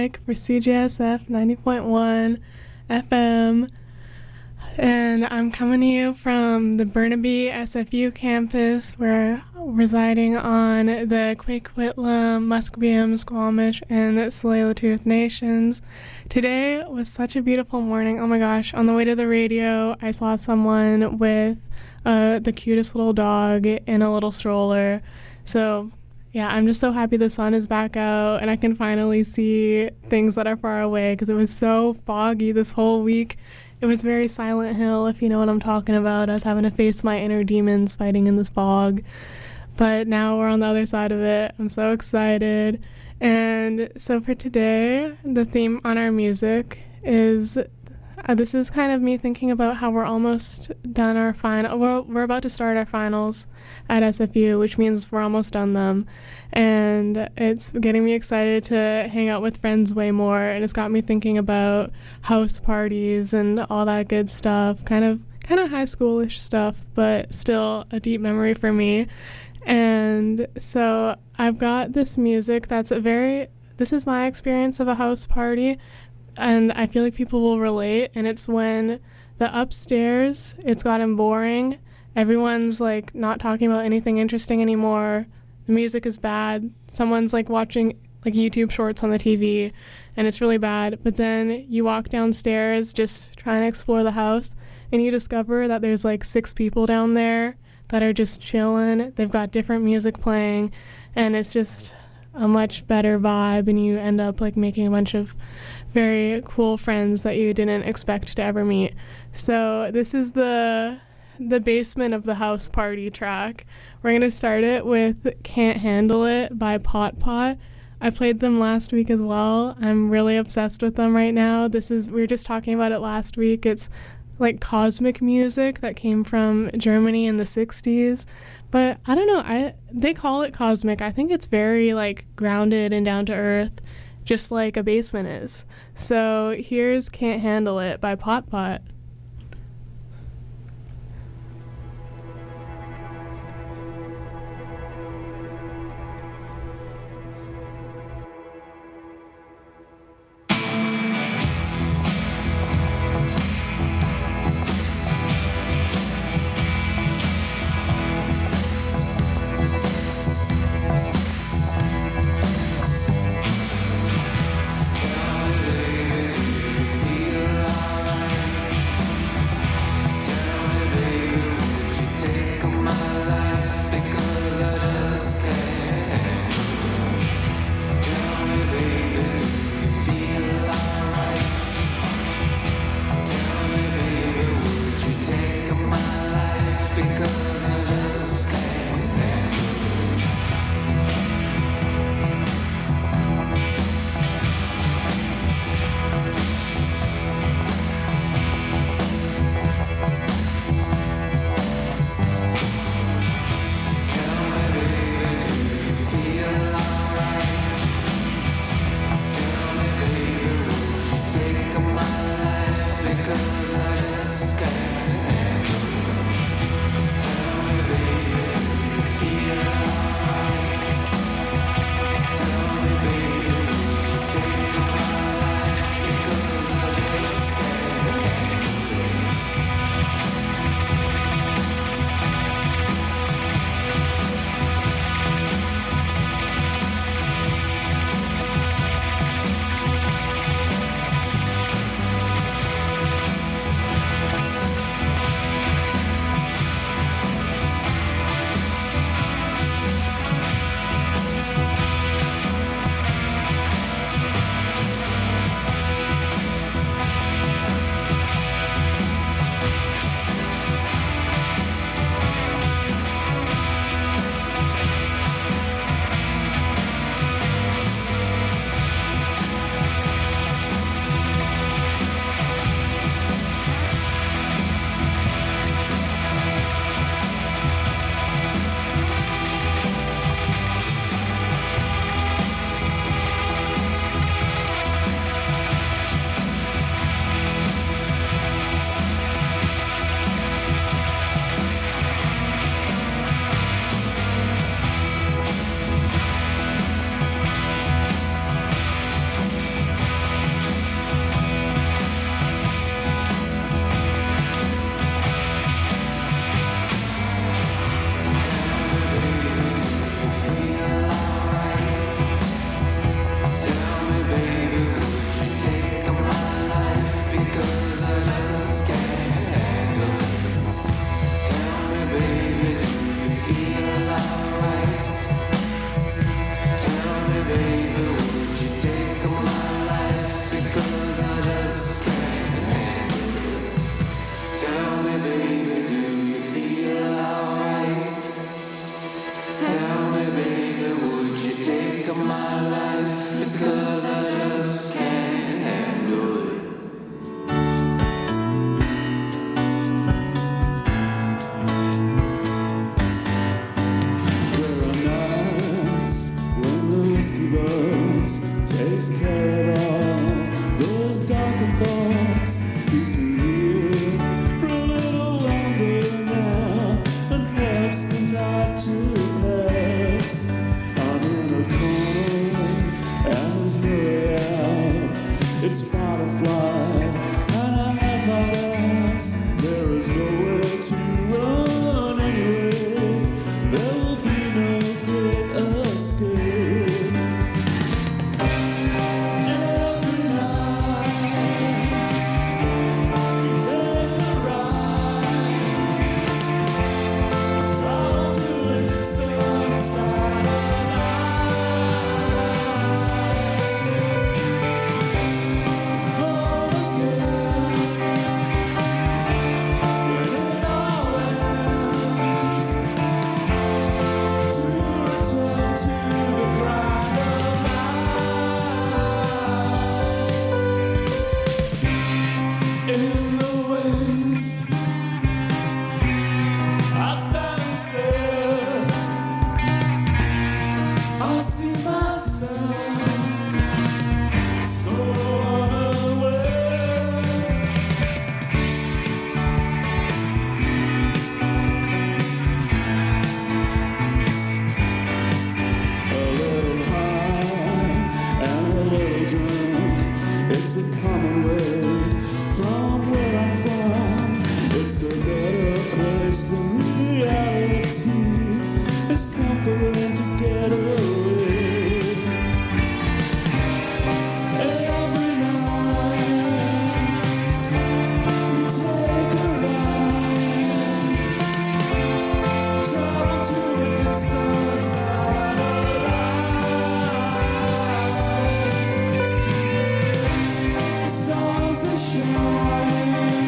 For CJSF 90.1 FM, and I'm coming to you from the Burnaby SFU campus. We're residing on the Kwakiutl, Musqueam, Squamish, and Tsleil-Waututh nations. Today was such a beautiful morning. Oh my gosh, on the way to the radio, I saw someone with the cutest little dog in a little stroller. So yeah, I'm just so happy the sun is back out and I can finally see things that are far away because it was so foggy this whole week. It was very Silent Hill, if you know what I'm talking about. I was having to face my inner demons fighting in this fog. But now we're on the other side of it. I'm so excited. And so for today, the theme on our music is this is kind of me thinking about how we're almost done our final. We're about to start our finals at SFU, which means we're almost done them. And it's getting me excited to hang out with friends way more. And it's got me thinking about house parties and all that good stuff. Kind of high schoolish stuff, but still a deep memory for me. And so I've got this music this is my experience of a house party. And I feel like people will relate, and it's when the upstairs, it's gotten boring. Everyone's like not talking about anything interesting anymore. The music is bad. Someone's like watching like YouTube shorts on the TV, and it's really bad. But then you walk downstairs just trying to explore the house, and you discover that there's like 6 people down there that are just chilling. They've got different music playing, and it's just a much better vibe, and you end up like making a bunch of very cool friends that you didn't expect to ever meet. So this is the basement of the house party track. We're going to start it with Can't Handle It by Pot Pot. I played them last week as well. I'm really obsessed with them right now. We were just talking about it last week. It's like cosmic music that came from Germany in the 60s. But I don't know, they call it cosmic. I think it's very like grounded and down to earth, just like a basement is. So here's Can't Handle It by Pot Pot. Tell me, baby, do you feel alright? It's a common way from where I'm from. It's a better place than reality. It's comforting to get away. Every night we take a ride, travel to a distant satellite. Stars that shine.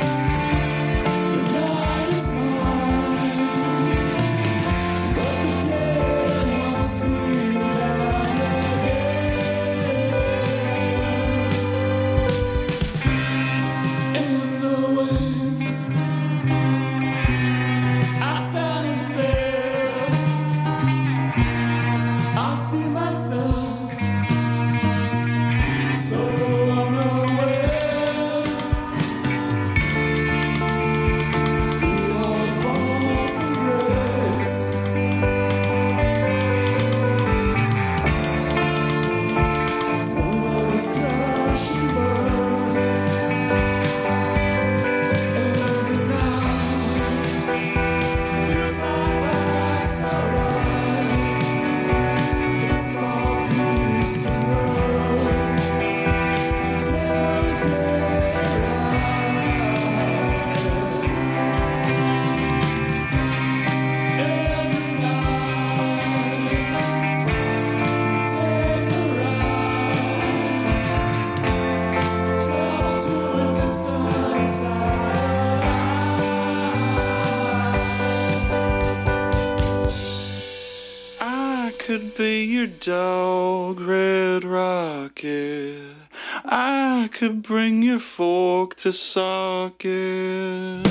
Could be your dog, Red Rocket. I could bring your fork to socket.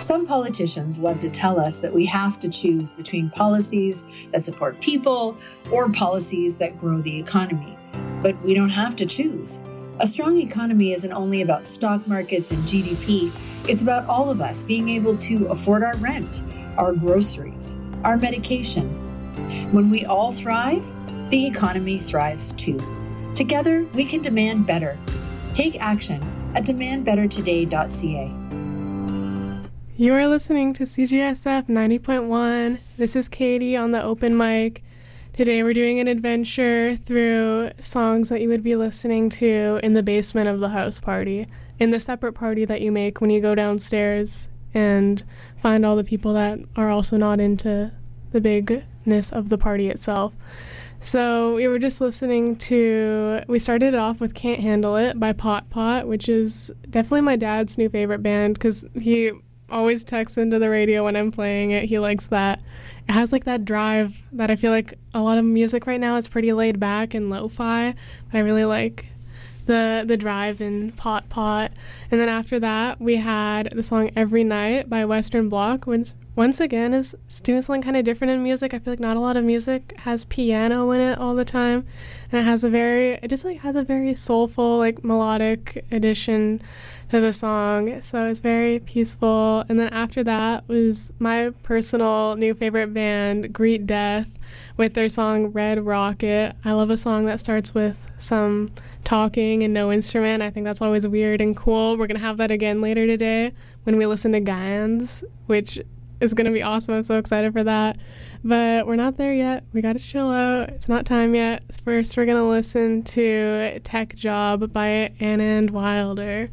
Some politicians love to tell us that we have to choose between policies that support people or policies that grow the economy. But we don't have to choose. A strong economy isn't only about stock markets and GDP. It's about all of us being able to afford our rent, our groceries, our medication. When we all thrive, the economy thrives too. Together, we can demand better. Take action at demandbettertoday.ca. You are listening to CGSF 90.1. This is Katie on the open mic. Today we're doing an adventure through songs that you would be listening to in the basement of the house party, in the separate party that you make when you go downstairs and find all the people that are also not into the bigness of the party itself. So we were just listening to, we started off with Can't Handle It by Pot Pot, which is definitely my dad's new favorite band because he always texts into the radio when I'm playing it. He likes that. It has like that drive that I feel like a lot of music right now is pretty laid back and lo-fi, but I really like the drive in Pot Pot. And then after that, we had the song Every Night by Western Bloc, which once again is doing something kind of different in music. I feel like not a lot of music has piano in it all the time, and it has a very soulful, like melodic addition to the song, so it's very peaceful. And then after that was my personal new favorite band, Greet Death, with their song Red Rocket. I love a song that starts with some talking and no instrument. I think that's always weird and cool. We're going to have that again later today when we listen to Gans, which is going to be awesome. I'm so excited for that. But we're not there yet. We got to chill out. It's not time yet. First, we're going to listen to Tech Job by Anna and Wilder.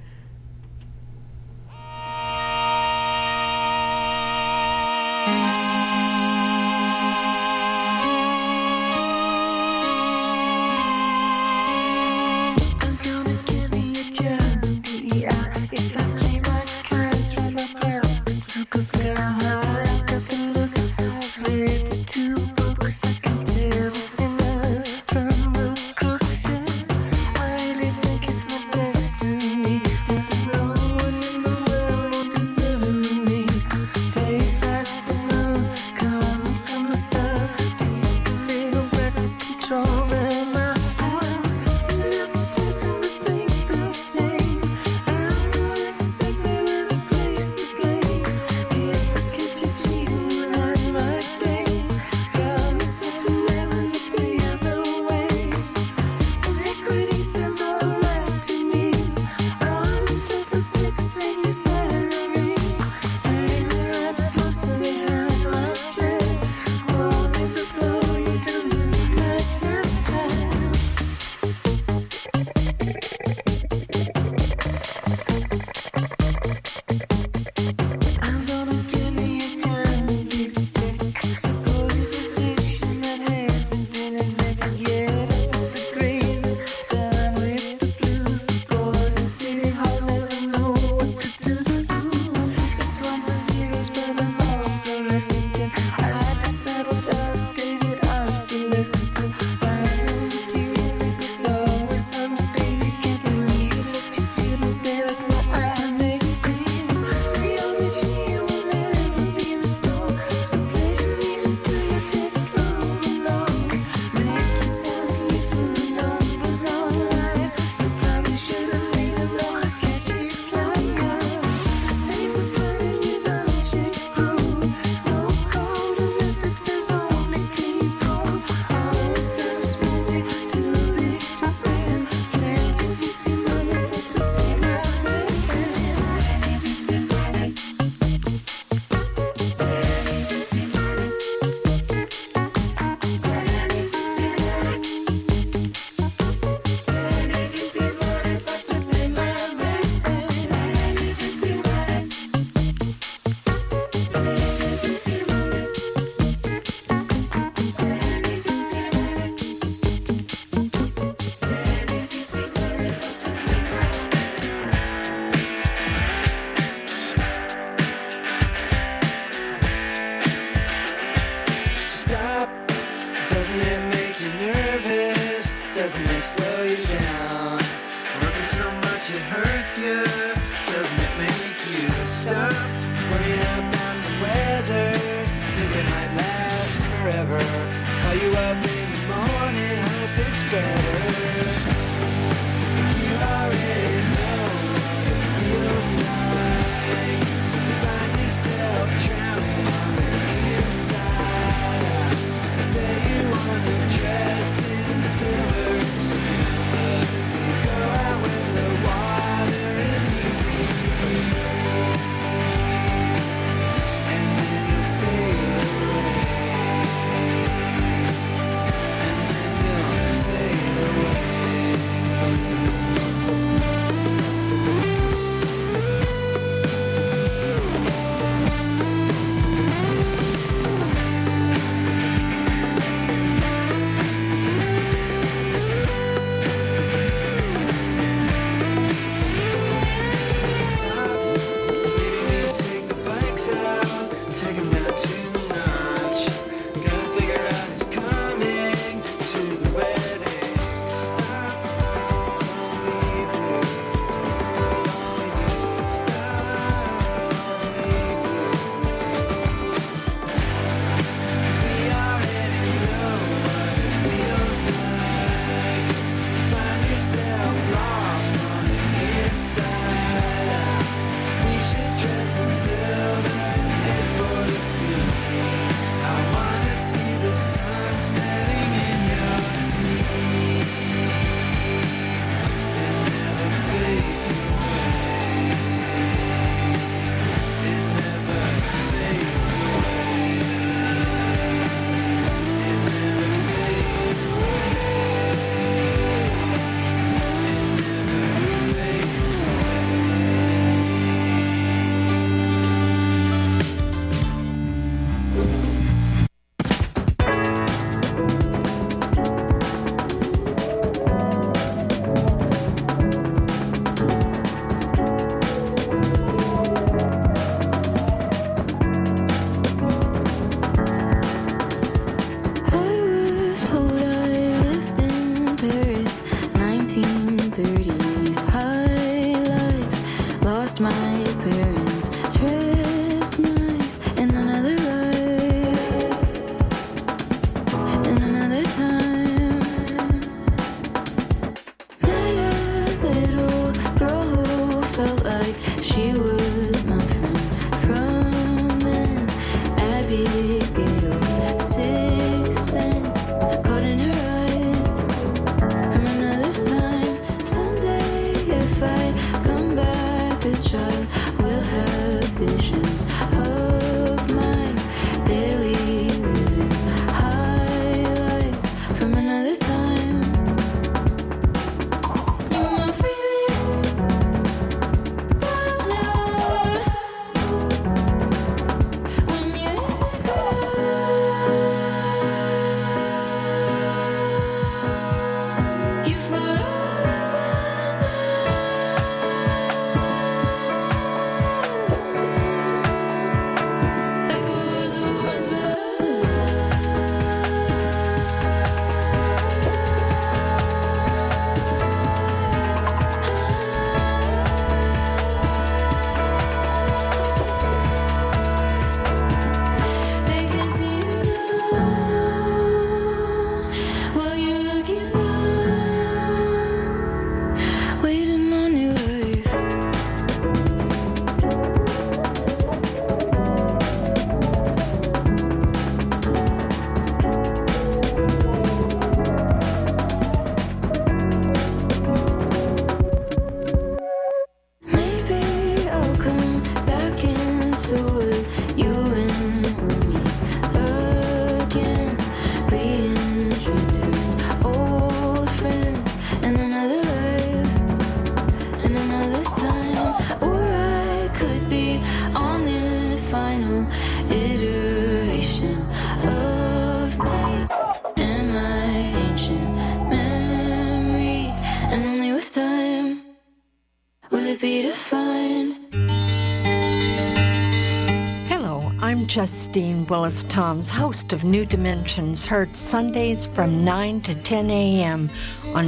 Justine Willis-Toms, host of New Dimensions, heard Sundays from 9 to 10 a.m. on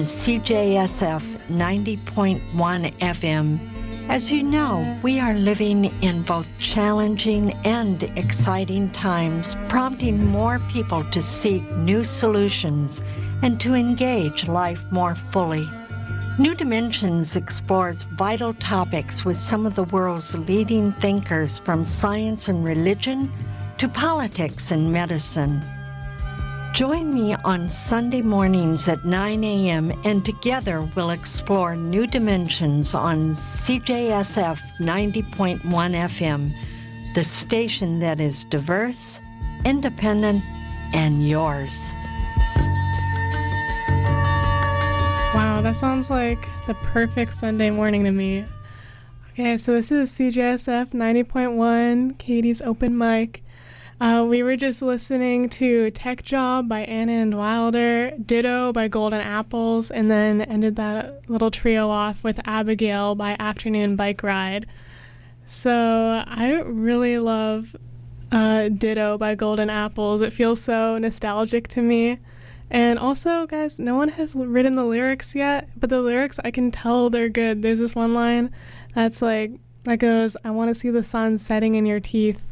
CJSF 90.1 FM. As you know, we are living in both challenging and exciting times, prompting more people to seek new solutions and to engage life more fully. New Dimensions explores vital topics with some of the world's leading thinkers, from science and religion to politics and medicine. Join me on Sunday mornings at 9 a.m. and together we'll explore New Dimensions on CJSF 90.1 FM, the station that is diverse, independent, and yours. Wow, that sounds like the perfect Sunday morning to me. Okay, so this is CJSF 90.1, Katie's Open Mic. We were just listening to Tech Job by Anna and Wilder, Ditto by Golden Apples, and then ended that little trio off with Abigail by Afternoon Bike Ride. So I really love Ditto by Golden Apples. It feels so nostalgic to me. And also, guys, no one has written the lyrics yet, but the lyrics, I can tell they're good. There's this one line that's like, that goes, "I want to see the sun setting in your teeth."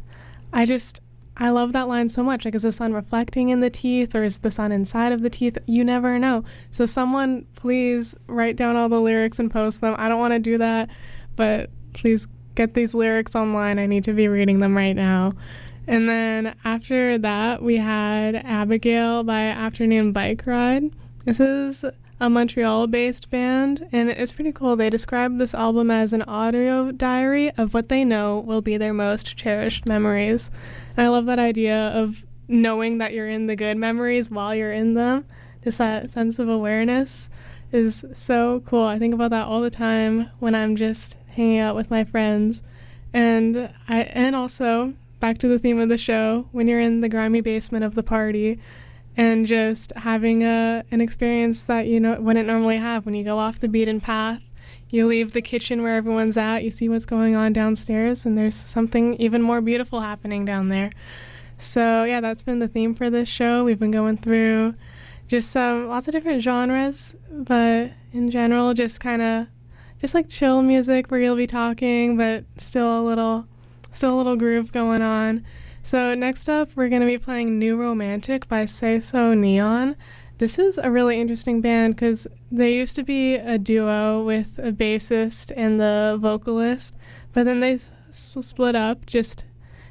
I love that line so much. Like, is the sun reflecting in the teeth, or is the sun inside of the teeth? You never know. So someone please write down all the lyrics and post them. I don't want to do that, but please get these lyrics online. I need to be reading them right now. And then after that, we had Abigail by Afternoon Bike Ride. This is a Montreal-based band, and it's pretty cool. They describe this album as an audio diary of what they know will be their most cherished memories. And I love that idea of knowing that you're in the good memories while you're in them. Just that sense of awareness is so cool. I think about that all the time when I'm just hanging out with my friends. And also, back to the theme of the show, when you're in the grimy basement of the party and just having an experience that you wouldn't normally have. When you go off the beaten path, you leave the kitchen where everyone's at, you see what's going on downstairs, and there's something even more beautiful happening down there. So yeah, that's been the theme for this show. We've been going through just lots of different genres, but in general, just like chill music where you'll be talking, but still a little groove going on. So next up, we're going to be playing New Romantic by Say So Neon. This is a really interesting band because they used to be a duo with a bassist and the vocalist, but then they split up just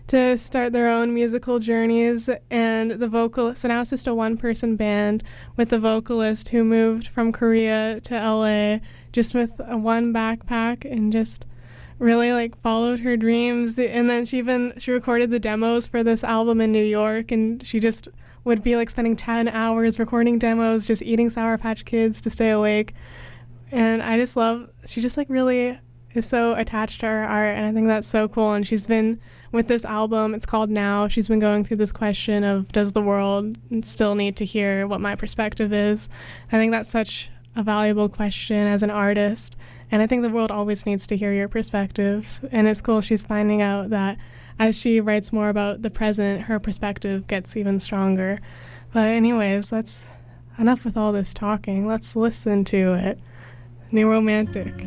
to start their own musical journeys. And the vocalist, so now it's just a one-person band with the vocalist who moved from Korea to LA just with one backpack and just really like followed her dreams. And then she recorded the demos for this album in New York, and she just would be like spending 10 hours recording demos, just eating Sour Patch Kids to stay awake. And I just love, she just like really is so attached to her art, and I think that's so cool. And she's been with this album, it's called Now, she's been going through this question of, does the world still need to hear what my perspective is? I think that's such a valuable question as an artist, and I think the world always needs to hear your perspectives. And it's cool she's finding out that as she writes more about the present, her perspective gets even stronger. But anyways, that's enough with all this talking. Let's listen to it. New Romantic.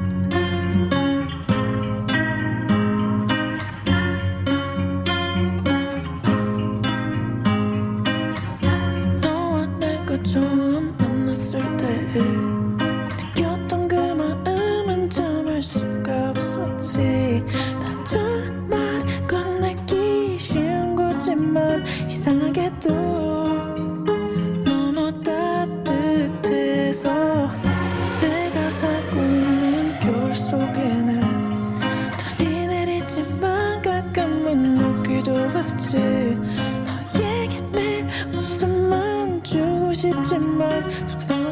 너와 내가 처음 만났을 때 느꼈던 그 마음은 참을 수가 없었지. 나 정말 건네기 쉬운 거지만 이상하게도 너무 따뜻해서 내가 살고 있는 겨울 속에는 눈이 내리지만 가끔은 오기도 하지. 너에게 매일 웃음만 주고 싶지만 속상